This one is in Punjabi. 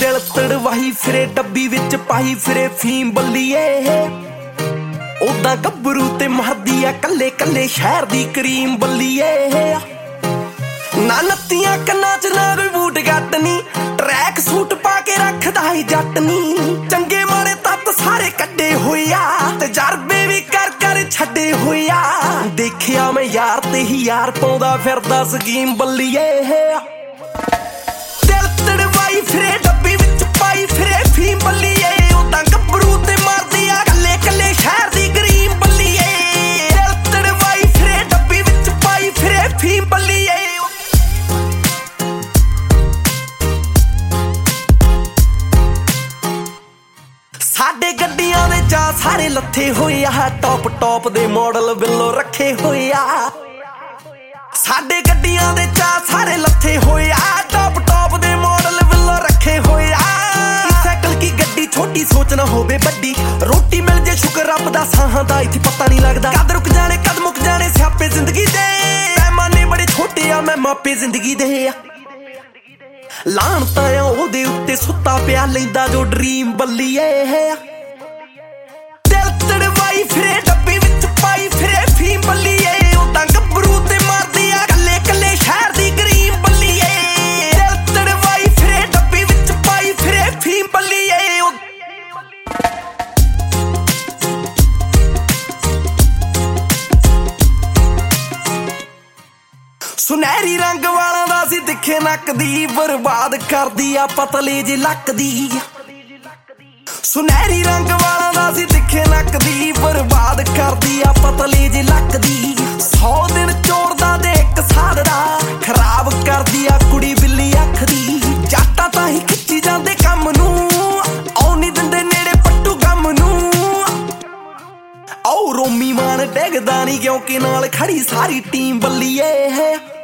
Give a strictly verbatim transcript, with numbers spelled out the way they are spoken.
ਦਿਲ ਤੜਵਾਈ ਫਿਰੇ ਡੱਬੀ ਵਿੱਚ ਪਾਈ ਫਿਰੇ ਫੀਮ ਬੱਲੀਏ ਉਦਾਂ ਗੱਭਰੂ ਤੇ ਮਰਦੀ ਆ ਕੱਲੇ ਕੱਲੇ ਸ਼ਹਿਰ ਦੀ ਕਰੀਮ ਬੱਲੀਏ ਨਾ ਨੱਤੀਆਂ ਕੰਨਾਂ ਚ ਨਾ ਕੋਈ ਬੂਟ ਗੱਟ ਨੀ ਟਰੈਕ ਸੂਟ ਪਾ ਕੇ ਰੱਖਦਾ ਈ ਜੱਟ ਨੀ ਚੰਗੇ ਮਾੜੇ ਤੱਤ ਸਾਰੇ ਕੱਢੇ ਹੋਏ ਆ ਤਜਰਬੇ ਵੀ ਕਰ ਕਰ ਛੱਡੇ ਹੋਏ ਆ ਦੇਖਿਆ ਮੈਂ ਯਾਰ ਤੇ ਹੀ ਯਾਰ ਪਾਉਂਦਾ ਫਿਰਦਾ ਸਕੀਮ ਬੱਲੀਏ ਦਿਲ ਤੜਵਾਈ ਫਿਰੇ ਡੱਬੀ ਵਿੱਚ ਪਾਈ ਫਿਰੇ ਫੀਮ ਬੱਲੀਏ ਉਦਾਂ ਗੱਭਰੂ ਤੇ ਮਰਦੀ ਆ ਕੱਲੇ ਕੱਲੇ ਸ਼ਹਿਰ ਦੀ ਗਰੀਮ ਬੱਲੀਏ ਦਿਲ ਤੜਵਾਈ ਫਿਰੇ ਡੱਬੀ ਵਿੱਚ ਪਾਈ ਫਿਰੇ ਫੀਮ ਬੱਲੀਏ ਸਾਡੇ ਗੱਡੀਆਂ ਦੇ ਚਾਹ ਸਾਰੇ ਲੱਥੇ ਹੋਏ ਆ ਟੌਪ ਟੌਪ ਦੇ ਮਾਡਲ ਬਿੱਲੋ ਰੱਖੇ ਹੋਏ ਆ ਸਾਡੇ ਗੱਡੀਆਂ ਦੇ ਚਾਹ ਸਾਰੇ ਲੱਥੇ ਹੋਏ ਆ ਟੌਪ ਟੌਪ ਦੇ ਮਾਡਲ ਬਿੱਲੋ ਰੱਖੇ ਹੋਏ ਆ ਸਾਈਕਲ ਕੀ ਗੱਡੀ ਛੋਟੀ ਸੋਚ ਨਾ ਹੋਵੇ ਵੱਡੀ ਰੋਟੀ ਮਿਲ ਜੇ ਸ਼ੁਕਰ ਰੱਬ ਦਾ ਸਾਹਾਂ ਦਾ ਇੱਥੇ ਪਤਾ ਨਹੀਂ ਲੱਗਦਾ ਕਦ ਰੁਕ ਜਾਣੇ ਕਦ ਮੁੱਕ ਜਾਣੇ ਸਿਆਪੇ ਜ਼ਿੰਦਗੀ ਦੇ ਪੈਮਾਨੇ ਬੜੇ ਛੋਟੇ ਆ ਮੈਂ ਮਾਪੇ ਜ਼ਿੰਦਗੀ ਦੇ ਆ ਲਾਣ ਤਾਂ ਉਹਦੇ ਉੱਤੇ ਸੁੱਤਾ ਪਿਆ ਲੈਂਦਾ ਜੋ ਡਰੀਮ ਬੱਲੀਏ ਦਿਲ ਤੜਵਾਈ ਫਿਰੇ ਡੱਬੀ ਵਿੱਚ ਪਾਈ ਫਿਰੇ ਫੀਮ ਬੱਲੀਏ ਉਦਾਂ ਗੱਭਰੂ ਤੇ ਮਰਦੀ ਆ ਕੱਲੇ ਕੱਲੇ ਸ਼ਹਿਰ ਦੀ ਗਰੀਮ ਬੱਲੀਏ ਦਿਲ ਤੜਵਾਈ ਫਿਰੇ ਡੱਬੀ ਵਿੱਚ ਪਾਈ ਫਿਰੇ ਫੀਮ ਬੱਲੀਏ ਸੁਨਹਿਰੀ ਰੰਗ ਵਾਲਾਂ ਦਾ ਸੀ ਦਿਖੇ ਨੱਕ ਦੀ ਬਰਬਾਦ ਕਰਦੀ ਆ ਪਤਲੇ ਜੇ ਲੱਕ ਦੀ ਸੁਨਹਿਰੀ ਰੰਗ ਵਾਲਾਂ ਦਾ ਸੀ ਦਿਖੇ ਨੱਕ ਦੀ ਬਰਬਾਦ ਕਰਦੀ ਆ ਪਤਲੇ ਜੇ ਲੱਕ ਦੀ ਸੌ ਦਿਨ ਚੋਰਦਾ ਦੇ ਇੱਕ ਸਾਲ ਦਾ ਖਰਾਬ ਕਰਦੀ ਆ ਕੁੜੀ ਬਿੱਲੀ ਅੱਖ ਦੀ ਜਾਟਾ ਤਾਂ ਹੀ ਖਿੱਚੀ ਜਾਂਦੇ ਕੰਮ ਨੂੰ ਆਉ ਨਹੀਂ ਦਿੰਦੇ ਨੇੜੇ ਪੱਟੂ ਗਮ ਨੂੰ ਆਉ ਰੋਮੀ ਮਾਨ ਡਿੱਗਦਾ ਨਹੀਂ ਕਿਉਂਕਿ ਨਾਲ ਖੜੀ ਸਾਰੀ ਟੀਮ ਬੱਲੀਏ